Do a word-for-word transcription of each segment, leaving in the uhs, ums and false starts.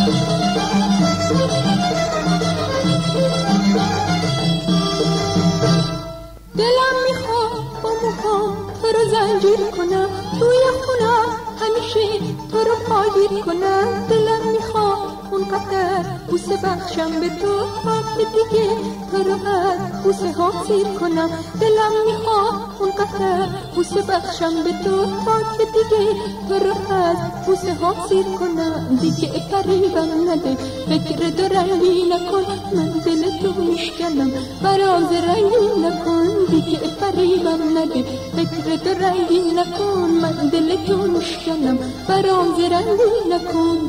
دلم میخواد با موهام تو رو زنجیر کنم، توی خونم همیشه تو رو پاگیر کنم. دلم میخواد اونقدر بوسه بخشم به تو تا که دیگه تو رو از بوسه ها سیر کنم. دلم میخواد اونقدر بوسه بخشم به تو تا که دیگه تو رو از بوسه ها سیر کنم. دیگه فریبم نده، فکر دو رنگی نکن، من دل تو میشکنم برام رنگی نکن. دیگه فریبم نده، فکر دو رنگی نکن، من دل تو میشکنم برام رنگی نکن.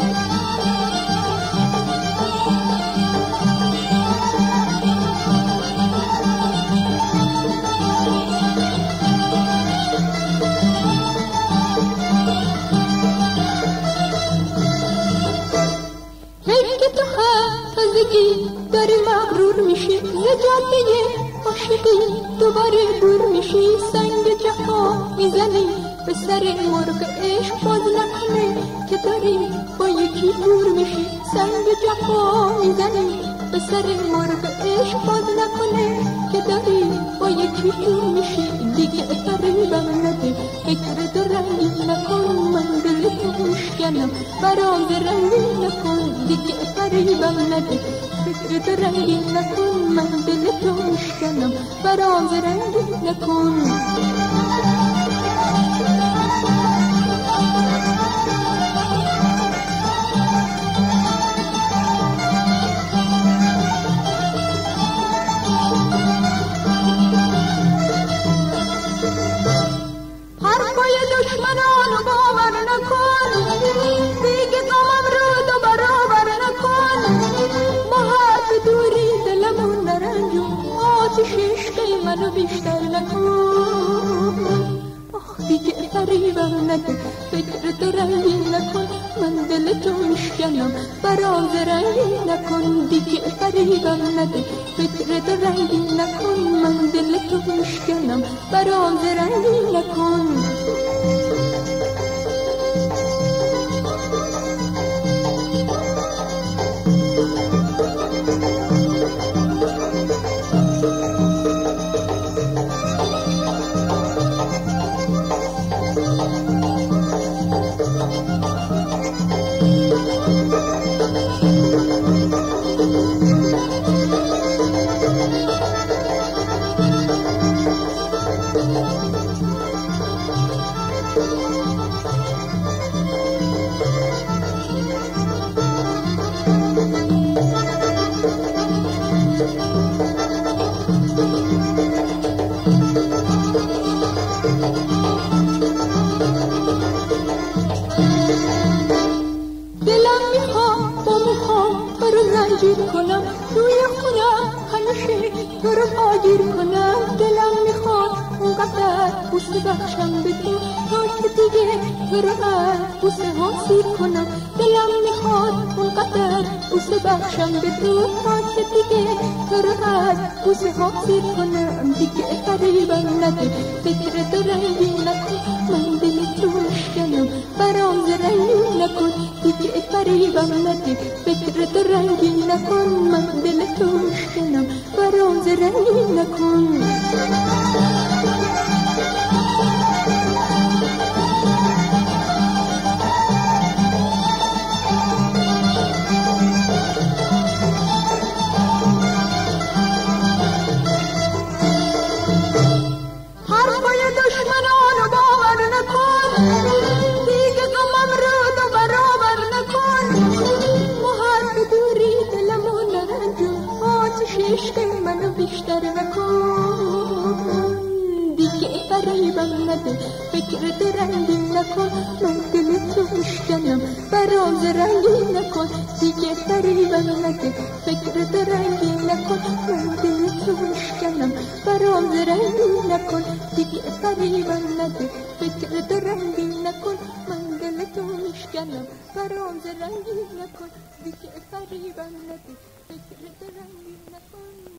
تازگی داری مغرور میشی، زجاده عاشقی دوباره دور میشی. سنگ جفا میزنی به سر مرغ عشق، باز نکنه که داری با یکی دور میشی. سنگ جفا میزنی به سر مرغ عشق، باز نکنه که داری با یکی دور میشی. دیگه فریبم نده، فکر دو رنگی نکن، من دل تو میشکنم برام رنگی نکن. دیگه فریبم نده، فکر دو رنگی نکن، من دل تو میشکنم برام رنگی نکن. حرفای دشمنانو باور نکن، دیگه غمم رو دو برابر نکن. ما حرف دوری دلمون نرنجون، آتش عشق منو بیشتر نکن. آخ دیگه فریبم نده، فکر تو رنگی نکن، من دل تو میشکنم برام رنگی نکن. دیگه فریبم نده، فکر تو رنگی نکن، من دل تو میشکنم برام رنگی نکن. زنجیر کنم، توی خونم همیشه تو رو پاگیر کنم. دلم میخواد اونقدر بوسه بخشم به تو تا که دیگه تو رو از بوسه ها سیر کنم. دلم میخواد اونقدر بوسه بخشم به تو تا که دیگه تو رو از بوسه ها سیر کنم. دیگه فریبم نده، فکر تو رنگی نکن، من دل تو میشکنم برام رنگی نکن. دیگه فریبم نده، فکر تو رنگی نکن، من دل تو میشکنم برام رنگی نکن. حرفای دشمنانو باور نکن، دیگه غمم رو دو برابر نکن. ما حرف دوری دلمو نرنجون، آتش عشق منو بیشتر نکن. دیگه فریبم نده، فکر تو رنگی نکن، من دل تو میشکنم برام رنگی نکن. دیگه فریبم نده، فکر تو رنگی نکن، من دل تو میشکنم برام رنگی نکن. دیگه فریبم نده، فکر تو رنگی نکن، من دل تو میشکنم برام رنگی نکن. دیگه فریبم نده، فکر تو رنگی نکن.